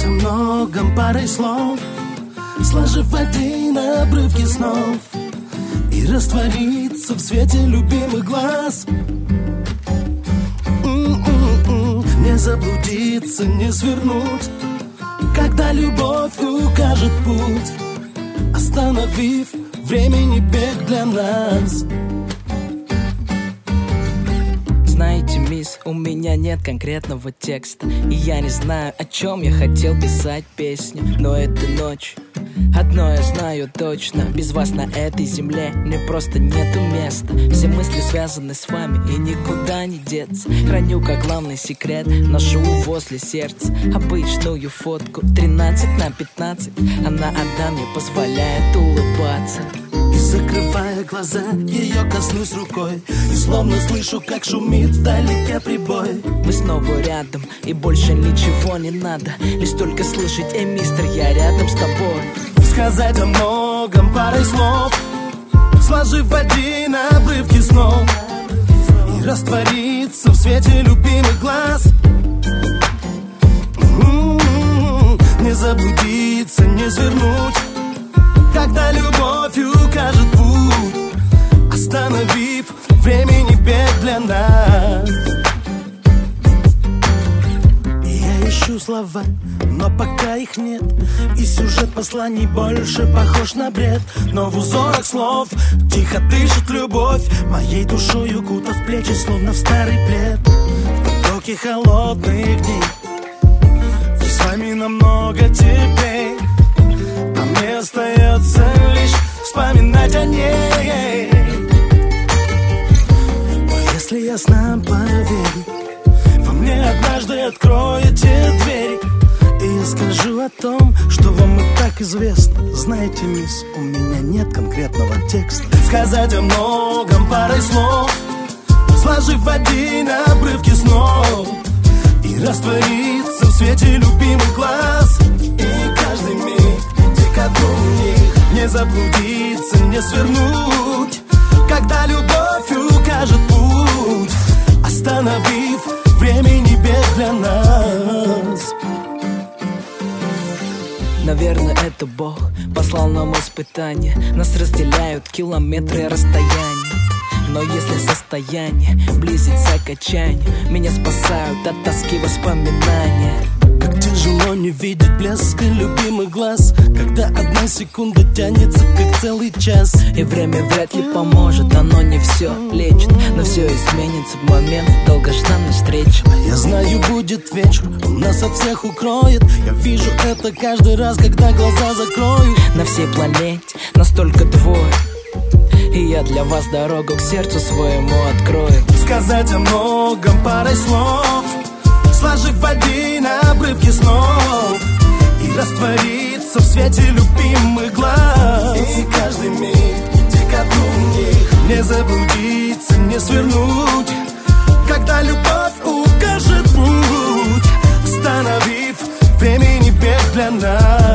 о многом парой слов, сложив в один обрывки снов и раствориться в свете любимых глаз. Не заблудиться, не свернуть, когда любовь укажет путь, остановив времени бег для нас. Знаете, мисс, у меня нет конкретного текста, и я не знаю, о чем я хотел писать песню. Но этой ночью одно я знаю точно: без вас на этой земле мне просто нету места. Все мысли связаны с вами, и никуда не деться. Храню как главный секрет, ношу возле сердца обычную фотку 13×15. Она одна мне позволяет улыбаться. И закрывая глаза, ее коснусь рукой, и словно слышу, как шумит вдалеке прибой. Мы снова рядом, и больше ничего не надо, лишь только слышать: эй, мистер, я рядом с тобой. Сказать о многом парой слов, сложив в один обрывки снов и раствориться в свете любимых глаз. Не заблудиться, не свернуть, когда любовь укажет путь, остановив времени бег для нас. Я ищу слова, но пока их нет, и сюжет посланий больше похож на бред. Но в узорах слов тихо дышит любовь, моей душой укутав плечи, словно в старый плед. В потоке холодных дней и с вами намного теплей, а мне остается лишь вспоминать о ней. Но если я сам поверю, вы мне однажды откроете двери, и я скажу о том, что вам и так известно. Знаете, мисс, у меня нет конкретного текста. Сказать о многом парой слов, сложив в один обрывки снов и раствориться в свете любимых глаз. И каждый миг дико в них, не заблудиться, не свернуть, когда любовь укажет путь, остановив времени бег для нас. Наверное, это Бог послал нам испытания. Нас разделяют километры расстояния. Но если состояние близится к отчаянию, меня спасают от тоски воспоминания. Как тяжело не видеть блеска любимых глаз, когда одна секунда тянется, как целый час. И время вряд ли поможет, оно не все лечит, но все изменится в момент долгожданной встречи. Я знаю, будет вечер, он нас от всех укроет. Я вижу это каждый раз, когда глаза закрою. На всей планете настолько двое, и я для вас дорогу к сердцу своему открою. Сказать о многом парой слов, сложив в один обрывки снов и раствориться в свете любимых глаз. И каждый миг дико в них, не заблудиться, не свернуть, когда любовь укажет путь, остановив времени бег для нас.